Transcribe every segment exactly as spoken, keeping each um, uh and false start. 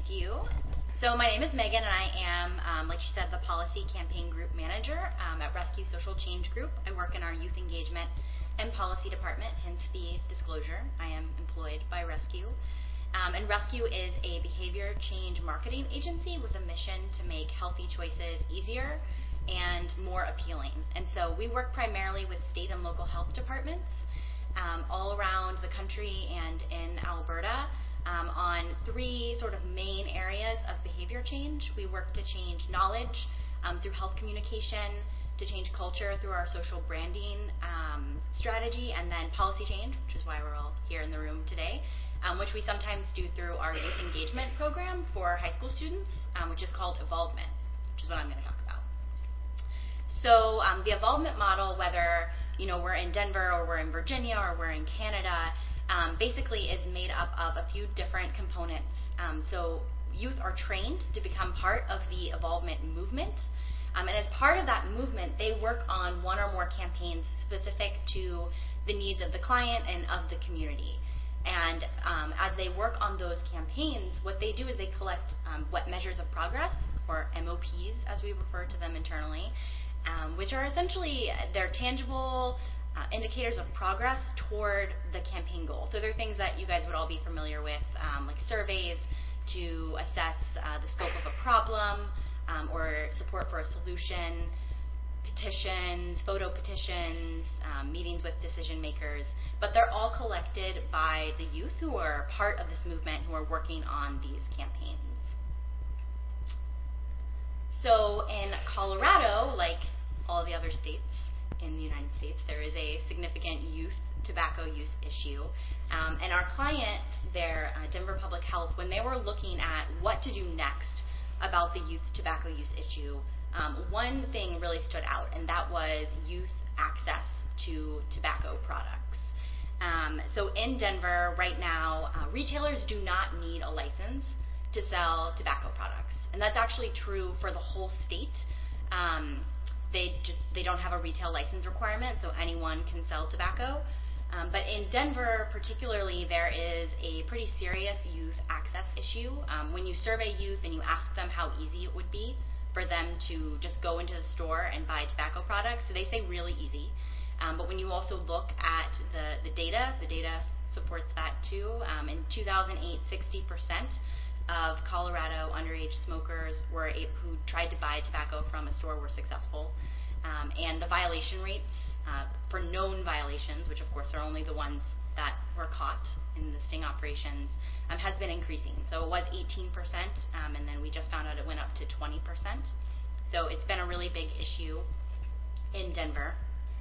you. So my name is Megan, and I am, um, like she said, the Policy Campaign Group Manager um, at Rescue Social Change Group. I work in our Youth Engagement and Policy Department, hence the disclosure. I am employed by Rescue. Um, and Rescue is a behavior change marketing agency with a mission to make healthy choices easier and more appealing. And so we work primarily with state and local health departments um, all around the country and in Alberta um, on three sort of main areas of behavior change. We work to change knowledge um, through health communication, to change culture through our social branding um, strategy, and then policy change, which is why we're all here in the room today, um, which we sometimes do through our youth engagement program for high school students, um, which is called Evolvement, which is what I'm going to talk about. So um, the Evolvement model, whether you know we're in Denver or we're in Virginia or we're in Canada, um, basically is made up of a few different components. Um, so youth are trained to become part of the Evolvement movement. Um, and as part of that movement, they work on one or more campaigns specific to the needs of the client and of the community. And um, as they work on those campaigns, what they do is they collect um, what measures of progress, or M O Ps as we refer to them internally, um, which are essentially they're tangible uh, indicators of progress toward the campaign goal. So they're things that you guys would all be familiar with, um, like surveys to assess uh, the scope of a problem, Um, or support for a solution, petitions, photo petitions, um, meetings with decision makers, but they're all collected by the youth who are part of this movement, who are working on these campaigns. So in Colorado, like all the other states in the United States, there is a significant youth tobacco use issue. Um, and our client there, uh, Denver Public Health, when they were looking at what to do next about the youth tobacco use issue, um, one thing really stood out, and that was youth access to tobacco products. Um, so in Denver right now, uh, retailers do not need a license to sell tobacco products, and that's actually true for the whole state. Um, they just they don't have a retail license requirement, so anyone can sell tobacco. Um, but in Denver particularly, there is a pretty serious youth access issue. Um, when you survey youth and you ask them how easy it would be for them to just go into the store and buy tobacco products, so they say really easy. Um, but when you also look at the, the data, the data supports that too. Um, in two thousand eight, sixty percent of Colorado underage smokers were a, who tried to buy tobacco from a store were successful. Um, and the violation rates Uh, for known violations, which of course are only the ones that were caught in the sting operations, um, has been increasing. So it was eighteen percent, um, and then we just found out it went up to twenty percent. So it's been a really big issue in Denver.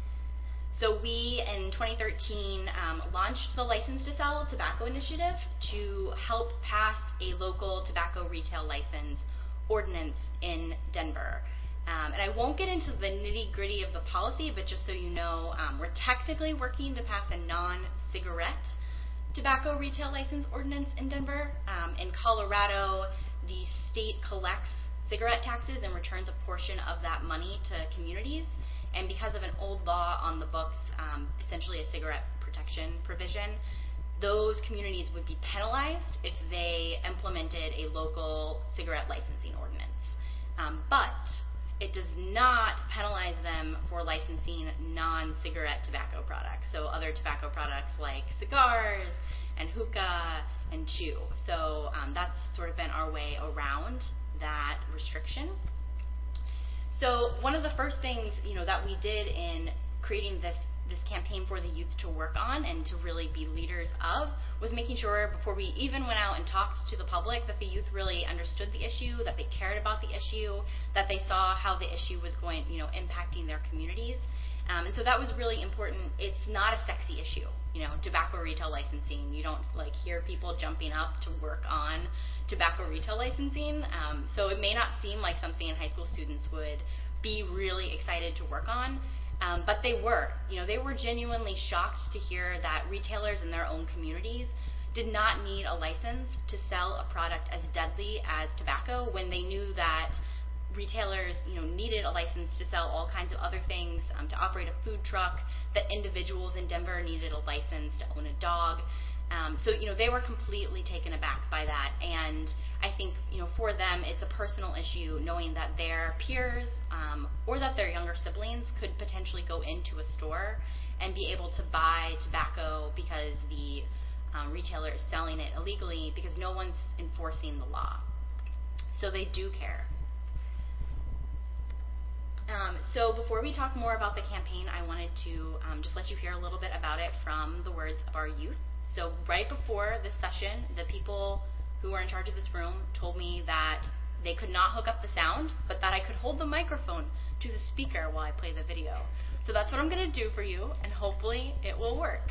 So we, in twenty thirteen, um, launched the License to Sell Tobacco Initiative to help pass a local tobacco retail license ordinance in Denver. Um, and I won't get into the nitty-gritty of the policy, but just so you know, um, we're technically working to pass a non-cigarette tobacco retail license ordinance in Denver. Um, in Colorado, the state collects cigarette taxes and returns a portion of that money to communities. And because of an old law on the books, um, essentially a cigarette protection provision, those communities would be penalized if they implemented a local cigarette licensing ordinance. Um, but it does not penalize them for licensing non-cigarette tobacco products, so other tobacco products like cigars and hookah and chew. So um, that's sort of been our way around that restriction. So one of the first things you know that we did in creating this this campaign for the youth to work on and to really be leaders of was making sure before we even went out and talked to the public that the youth really understood the issue, that they cared about the issue, that they saw how the issue was going, you know, impacting their communities. Um, and so that was really important. It's not a sexy issue, you know, tobacco retail licensing. You don't like hear people jumping up to work on tobacco retail licensing. Um, so it may not seem like something high school students would be really excited to work on. Um, but they were, you know, they were genuinely shocked to hear that retailers in their own communities did not need a license to sell a product as deadly as tobacco when they knew that retailers, you know, needed a license to sell all kinds of other things, um, to operate a food truck, that individuals in Denver needed a license to own a dog. Um, so, you know, they were completely taken aback by that. And I think, you know, for them it's a personal issue knowing that their peers um, or that their younger siblings could potentially go into a store and be able to buy tobacco because the um, retailer is selling it illegally because no one's enforcing the law. So they do care. Um, so before we talk more about the campaign, I wanted to um, just let you hear a little bit about it from the words of our youth. So right before this session, the people who were in charge of this room told me that they could not hook up the sound, but that I could hold the microphone to the speaker while I play the video. So that's what I'm going to do for you, and hopefully it will work.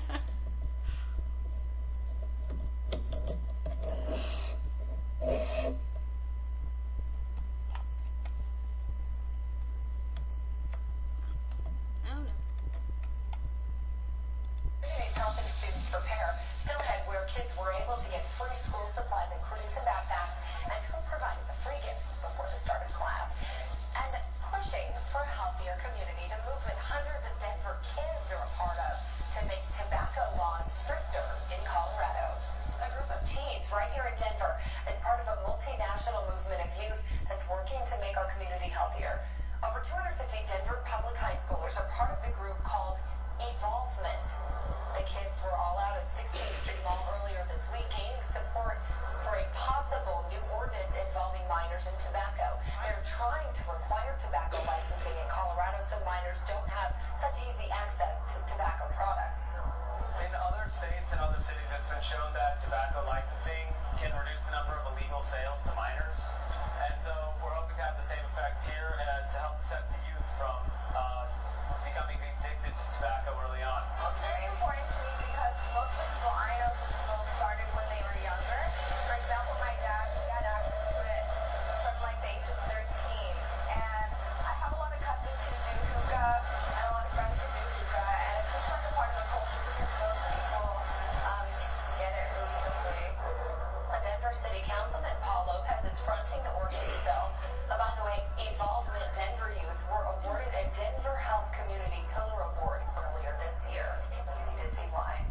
Helping students prepare. Still ahead, where kids were able to get free school supplies, including some backpacks, and who provided the free gifts before the start of class. And pushing for a healthier community, the movement hundreds of Denver kids are a part of to make tobacco laws stricter in Colorado. A group of teens right here in Denver is part of a multinational movement of youth that's working to make our community healthier. Over two hundred fifty Denver public high schoolers are part of the group called Evolvement. The kids were all out at sixteenth Street Mall earlier this week gaining support for a possible new ordinance involving minors and tobacco. They're trying to require tobacco licensing in Colorado so minors don't have such easy access to tobacco products. In other states and other cities, it's been shown that tobacco licensing can reduce the number of illegal sales to minors. And so we're hoping to have the same effect here and to help protect the youth from uh, becoming addicted to tobacco early on. It's very important to me because most of the people I know people started when they were younger. For example, my dad, he had access to it from like the age of thirteen. And I have a lot of cousins who do hookah and a lot of friends who do hookah. And it's just like a part of the culture because most people um, get it really quickly. A Denver City Councilman, Paul Lopez, is fronting the ordinance bill. Uh, by the way, Evolvement Denver youth were awarded a Denver Health Community Pillar Award earlier this year. Easy to see why.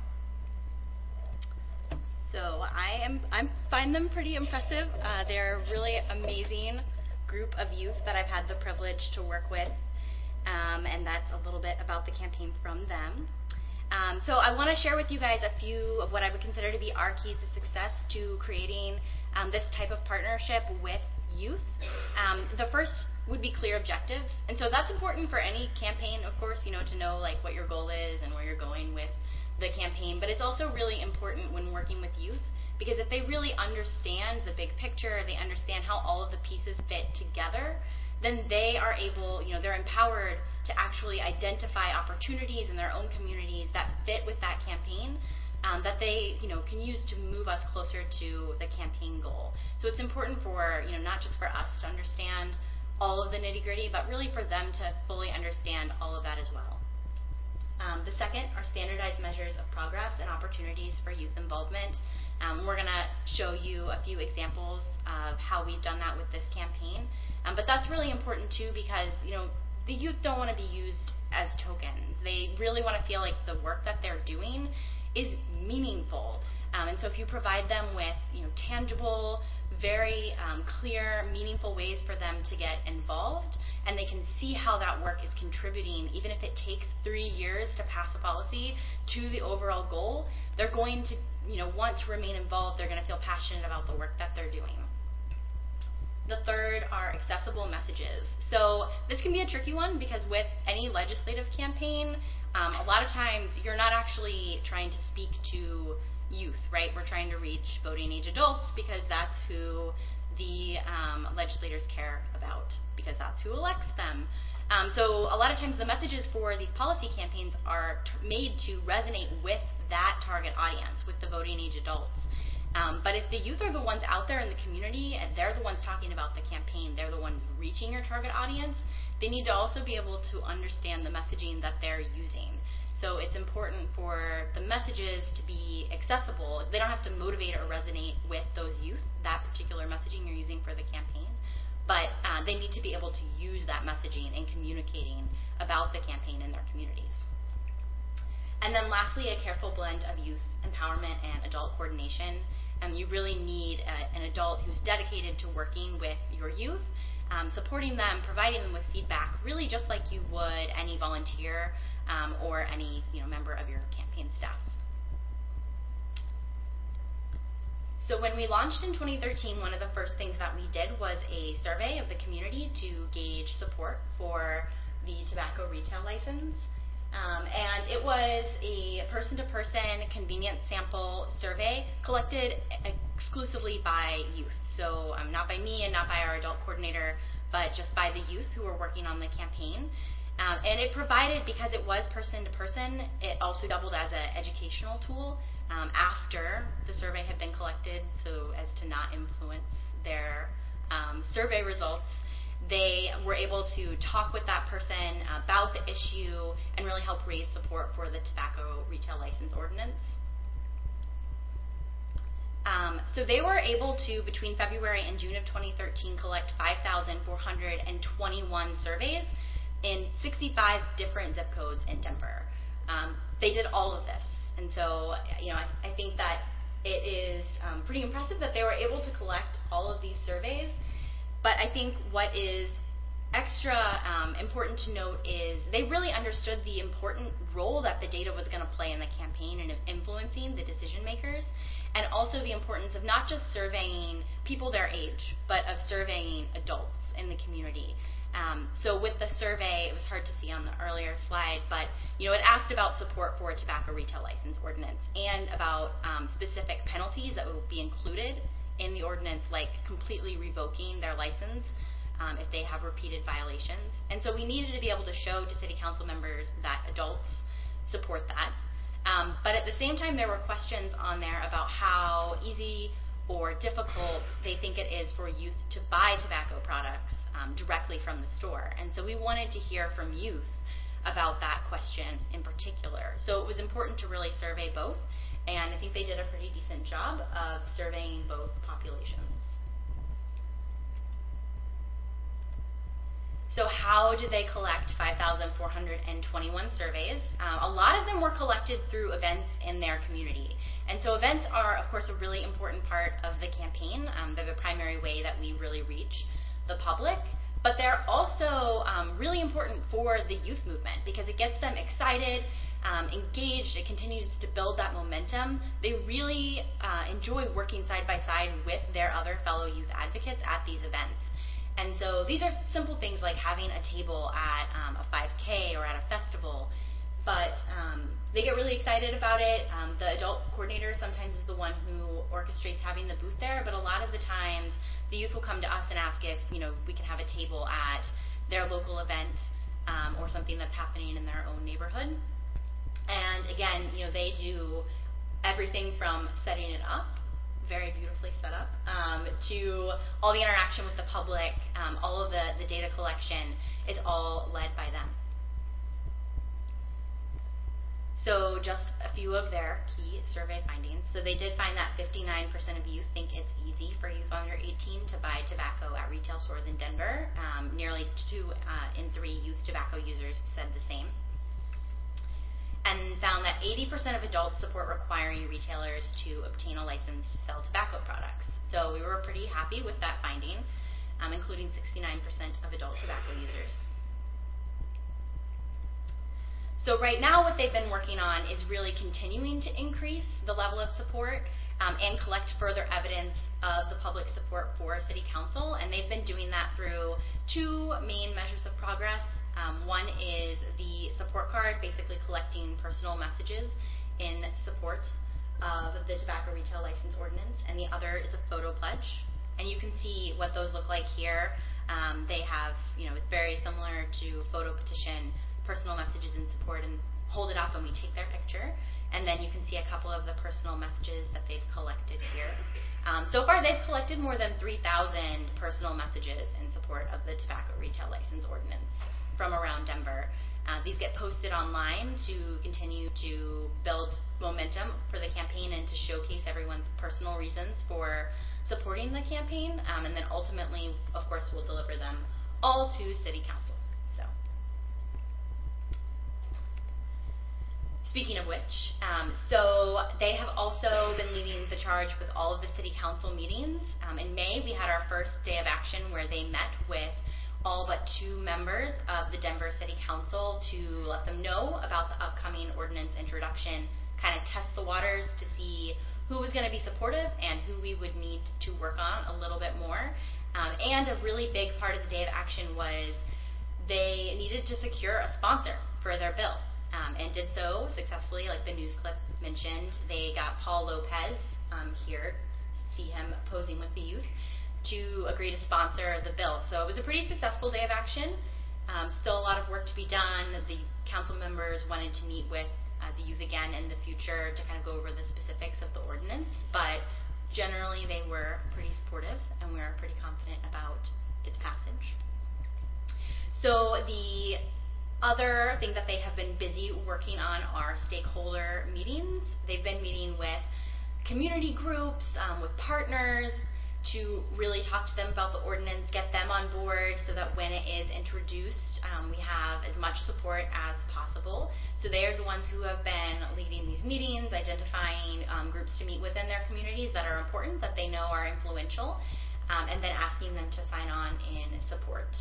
So I am I find them pretty impressive. Uh, they're a really amazing group of youth that I've had the privilege to work with, um, and that's a little bit about the campaign from them. Um, so I want to share with you guys a few of what I would consider to be our keys to success to creating um, this type of partnership with youth. Um, the first would be clear objectives, and so that's important for any campaign, of course, you know, to know like what your goal is and where you're going with the campaign, but it's also really important when working with youth because if they really understand the big picture, they understand how all of the pieces fit together, then they are able, you know, they're empowered to actually identify opportunities in their own communities that fit with that campaign, um, that they, you know, can use to move us closer to the campaign goal. So it's important for, you know, not just for us to understand all of the nitty-gritty, but really for them to fully understand all of that as well. Um, the second are standardized measures of progress and opportunities for youth involvement. Um, we're going to show you a few examples of how we've done that with this campaign. Um, but that's really important too because, you know, the youth don't want to be used as tokens. They really want to feel like the work that they're doing is meaningful. Um, and so if you provide them with, you know, tangible, very um, clear, meaningful ways for them to get involved, and they can see how that work is contributing, even if it takes three years to pass a policy, to the overall goal, they're going to, you know, want to remain involved. They're going to feel passionate about the work that they're doing. The third are accessible messages. So this can be a tricky one because with any legislative campaign, um, a lot of times you're not actually trying to speak to youth, right? We're trying to reach voting age adults because that's who the um, legislators care about, because that's who elects them. Um, so a lot of times the messages for these policy campaigns are t- made to resonate with that target audience, with the voting age adults. Um, but if the youth are the ones out there in the community and they're the ones talking about the campaign, they're the ones reaching your target audience, they need to also be able to understand the messaging that they're using. So it's important for the messages to be accessible. They don't have to motivate or resonate with those youth, that particular messaging you're using for the campaign, but uh, they need to be able to use that messaging and communicating about the campaign in their communities. And then lastly, a careful blend of youth empowerment and adult coordination. Um, you really need a, an adult who's dedicated to working with your youth, um, supporting them, providing them with feedback, really just like you would any volunteer um, or any you know member of your campaign staff. So when we launched in twenty thirteen, one of the first things that we did was a survey of the community to gauge support for the tobacco retail license. Um, and it was a person-to-person convenience sample survey collected exclusively by youth. So um, not by me and not by our adult coordinator, but just by the youth who were working on the campaign. Um, and it provided, because it was person-to-person, it also doubled as an educational tool um, after the survey had been collected, so as to not influence their um, survey results. They were able to talk with that person about the issue and really help raise support for the tobacco retail license ordinance. Um, so they were able to, between February and June of twenty thirteen, collect five thousand four hundred twenty-one surveys in sixty-five different zip codes in Denver. Um, they did all of this. And so, you know, I, I think that it is um, pretty impressive that they were able to collect all of these surveys. But I think what is extra um, important to note is they really understood the important role that the data was going to play in the campaign and of influencing the decision makers, and also the importance of not just surveying people their age, but of surveying adults in the community. Um, so with the survey, it was hard to see on the earlier slide, but you know, it asked about support for a tobacco retail license ordinance and about um, specific penalties that would be included in the ordinance, like completely revoking their license um, if they have repeated violations. And so we needed to be able to show to city council members that adults support that. Um, but at the same time, there were questions on there about how easy or difficult they think it is for youth to buy tobacco products um, directly from the store. And so we wanted to hear from youth about that question in particular. So it was important to really survey both, and I think they did a pretty decent job of surveying both populations. So how did they collect five thousand four hundred twenty-one surveys? Um, a lot of them were collected through events in their community. And so events are, of course, a really important part of the campaign. Um, they're the primary way that we really reach the public. But they're also um, really important for the youth movement because it gets them excited, um, engaged. It continues to build that momentum. They really uh, enjoy working side by side with their other fellow youth advocates at these events. And so these are simple things like having a table at um, a five K or at a festival, but um, they get really excited about it. Um, the adult coordinator sometimes is the one who orchestrates having the booth there, but a lot of the times the youth will come to us and ask if you know we can have a table at their local event um, or something that's happening in their own neighborhood. And again, you know, they do everything from setting it up, very beautifully set up, um, to all the interaction with the public, um, all of the, the data collection is all led by them. So just a few of their key survey findings. So they did find that fifty-nine percent of youth think it's easy for youth under eighteen to buy tobacco at retail stores in Denver. Um, nearly two uh, in three youth tobacco users said the same. And found that eighty percent of adults support requiring retailers to obtain a license to sell tobacco products. So we were pretty happy with that finding, um, including sixty-nine percent of adult tobacco users. So right now what they've been working on is really continuing to increase the level of support um, and collect further evidence of the public support for City Council, and they've been doing that through two main measures of progress. Um, one is the support card, basically collecting personal messages in support of the tobacco retail license ordinance, and the other is a photo pledge. And you can see what those look like here. Um, they have, you know, it's very similar to photo petition, personal messages in support, and hold it up and we take their picture. And then you can see a couple of the personal messages that they've collected here. Um, so far they've collected more than three thousand personal messages in support of the tobacco retail license ordinance from around Denver. Uh, these get posted online to continue to build momentum for the campaign and to showcase everyone's personal reasons for supporting the campaign, um, and then ultimately, of course, we'll deliver them all to City Council. So, speaking of which, um, so they have also been leading the charge with all of the city council meetings. Um, in May, we had our first day of action where they met with all but two members of the Denver City Council to let them know about the upcoming ordinance introduction, kind of test the waters to see who was going to be supportive and who we would need to work on a little bit more. Um, and a really big part of the day of action was they needed to secure a sponsor for their bill, um, and did so successfully. Like the news clip mentioned, they got Paul Lopez um, here, see him posing with the youth, to agree to sponsor the bill. So it was a pretty successful day of action. Um, still a lot of work to be done. The council members wanted to meet with uh, the youth again in the future to kind of go over the specifics of the ordinance, but generally they were pretty supportive and we are pretty confident about its passage. So the other thing that they have been busy working on are stakeholder meetings. They've been meeting with community groups, um, with partners, to really talk to them about the ordinance, get them on board so that when it is introduced, um, we have as much support as possible. So they are the ones who have been leading these meetings, identifying um, groups to meet within their communities that are important, that they know are influential, um, and then asking them to sign on in support.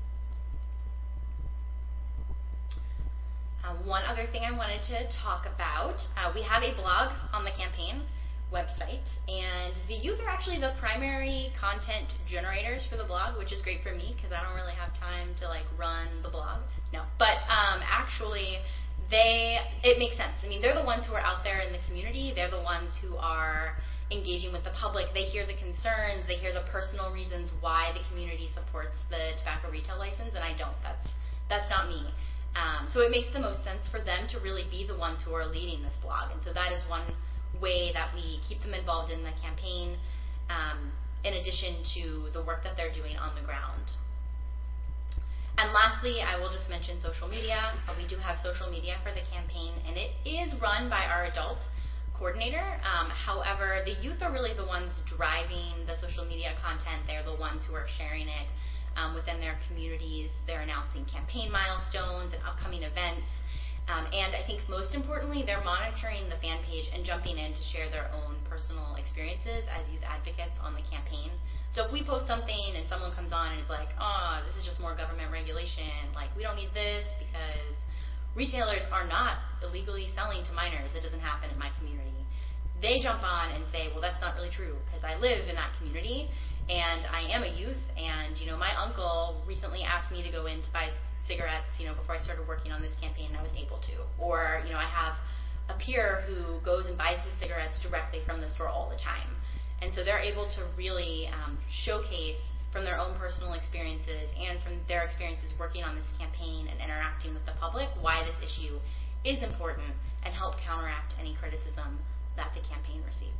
Um, one other thing I wanted to talk about, uh, we have a blog on the campaign website, and the youth are actually the primary content generators for the blog, which is great for me because I don't really have time to like run the blog. No, but um, actually they, it makes sense. I mean, they're the ones who are out there in the community. They're the ones who are engaging with the public. They hear the concerns, they hear the personal reasons why the community supports the tobacco retail license, and I don't. That's, that's not me. Um, so it makes the most sense for them to really be the ones who are leading this blog, and so that is one way that we keep them involved in the campaign, um, in addition to the work that they're doing on the ground. And lastly, I will just mention social media. Uh, we do have social media for the campaign, and it is run by our adult coordinator. Um, however, the youth are really the ones driving the social media content. They're the ones who are sharing it um, within their communities. They're announcing campaign milestones and upcoming events. Um, and I think most importantly, they're monitoring the fan page and jumping in to share their own personal experiences as youth advocates on the campaign. So if we post something and someone comes on and is like, oh, this is just more government regulation, like we don't need this because retailers are not illegally selling to minors, it doesn't happen in my community. They jump on and say, well, that's not really true because I live in that community and I am a youth, and you know, my uncle recently asked me to go in to buy cigarettes, you know, before I started working on this campaign, and I was able to. Or, you know, I have a peer who goes and buys his cigarettes directly from the store all the time. And so they're able to really um, showcase from their own personal experiences and from their experiences working on this campaign and interacting with the public why this issue is important and help counteract any criticism that the campaign receives.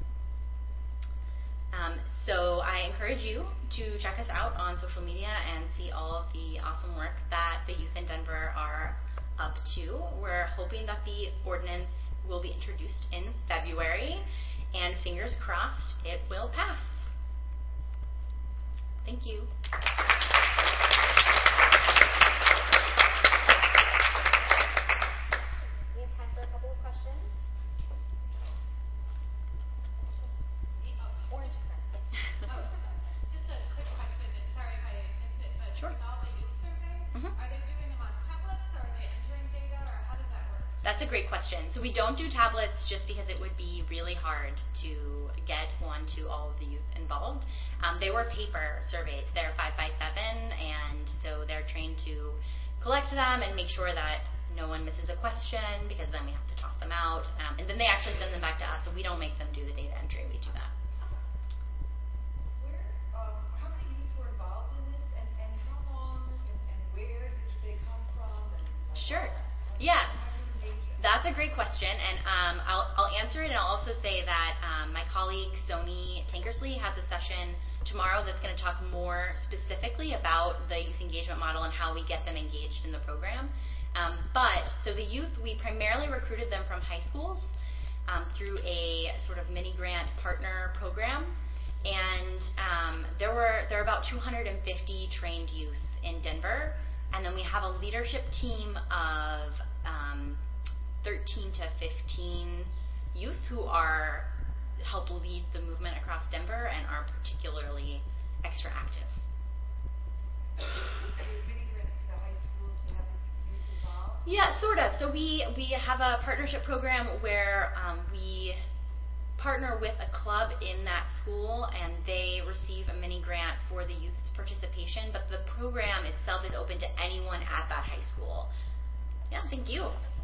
Um, so I encourage you to check us out on social media and see all of the awesome work that the youth in Denver are up to. We're hoping that the ordinance will be introduced in February, and fingers crossed it will pass. Thank you. We have time for a couple of questions. Orange crest. Oh, just a quick question, and sorry if I missed it, but Sure. with all the youth surveys, Mhm. are they doing them on tablets, or are they entering data, or how does that work? That's a great question. So we don't do tablets just because it would be really hard to get one to all of the youth involved. Um, they were paper surveys. They're five by seven, and so they're trained to collect them and make sure that no one misses a question, because then we have to toss them out. Um, and then they actually send them back to us, so we don't make them do the data entry. We do that. Where, um, how many youth were involved in this, and, and how long, and, and where did they come from? And like, Sure. how- Yeah. how do you engage them? That's a great question, and um, I'll, I'll answer it, and I'll also say that um, my colleague Sony Tankersley has a session tomorrow that's going to talk more specifically about the youth engagement model and how we get them engaged in the program. Um, but, so the youth, we primarily recruited them from high schools um, through a sort of mini-grant partner program, and um, there were there are about two hundred fifty trained youth in Denver, and then we have a leadership team of um, thirteen to fifteen youth who are help lead the movement across Denver and are particularly extra active. Yeah, sort of. So we, we have a partnership program where um, we partner with a club in that school, and they receive a mini grant for the youth's participation, but the program itself is open to anyone at that high school. Yeah, thank you.